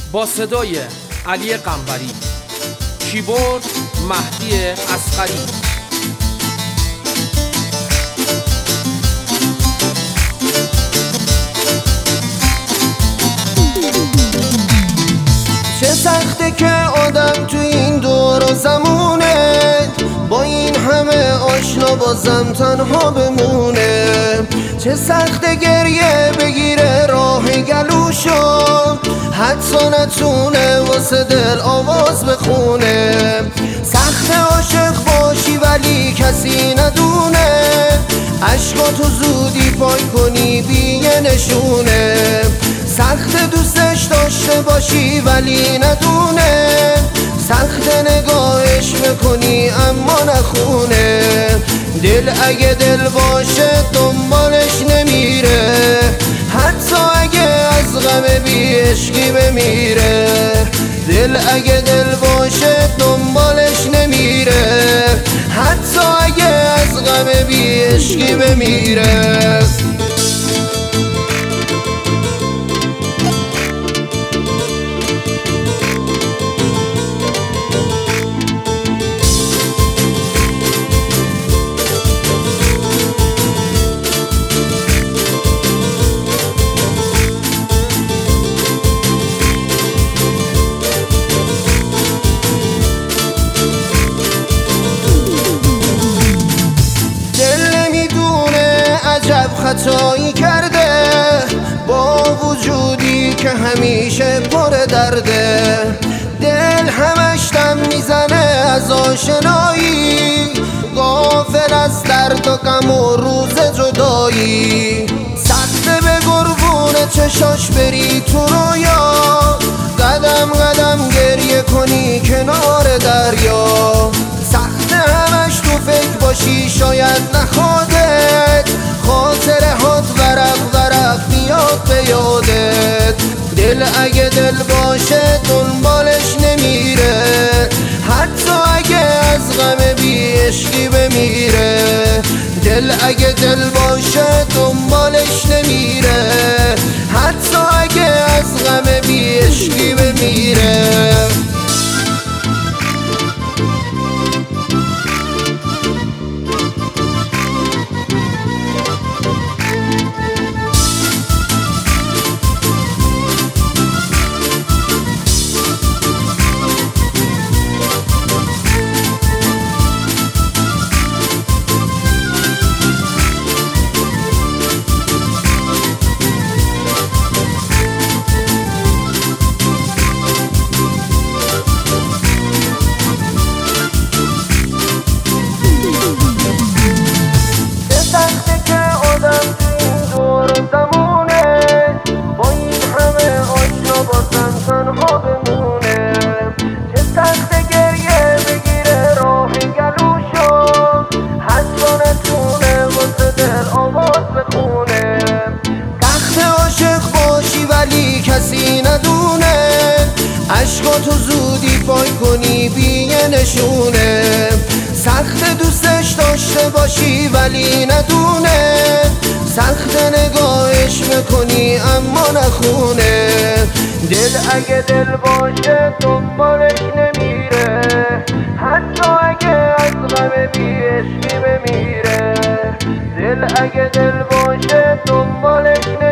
با صدای علی قنبری، کیبورد مهدی اصغری. چه سخته که آدم تو این دور و زمونه با این همه آشنا بازم تنها بمونه. چه سخته گریه بگیره راه گلوشو، حتی نتونه واسه دل آواز بخونه. سخته عاشق باشی ولی کسی ندونه، عشقاتو زودی پاک کنی بی یه نشونه. سخت دوستش داشته باشی ولی ندونه، سخت نگاهش بکنی اما نخونه. دل اگه دل باشه دنبالش نمیره، حتی اگه از غم بی عشقی بمیره. دل اگه دل باشه دنبالش نمیره، حتی اگه از غم بی عشقی بمیره. خطایی کرده با وجودی که همیشه پر درده. دل همش دم میزنه از آشنایی، غافل از درد و غم و روز جدایی. سخته به قربون چشاش بری تو رویا، قدم قدم گریه کنی کنار دریا. سخته همش تو فکر باشی شاید نخوادت، خاطره هات ورق ورق بیاد به یادت. دل اگه دل باشه دنبالش نمیره، حتی اگه از غم بی عشقی بمیره. دل اگه دل باشه دنبالش نمیره، حتی اگه از غم بی عشقی بمیره. کسی ندونه، عشقاتو زودی پاک کنی بی یه نشونه. سخت دوستش داشته باشی ولی ندونه، سخت نگاهش بکنی اما نخونه. دل اگه دل باشه دنبالش نمیره، حتی اگه از غم بی عشقی بمیره. دل اگه دل باشه دنبالش نمیره،